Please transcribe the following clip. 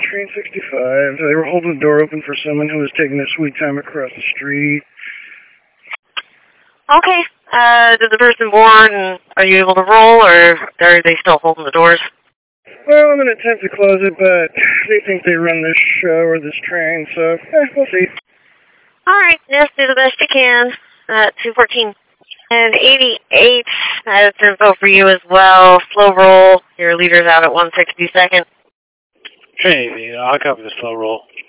train 65. They were holding the door open for someone who was taking their sweet time across the street. Okay. Did the person board, and are you able to roll, or are they still holding the doors? Well, I'm going to attempt to close it, but they think they run this show or this train, so we'll see. All right. Yes, do the best you can. 214 and 88. That's info for you as well. Slow roll. Your leader's out at 162nd. Hey, I'll copy the slow roll.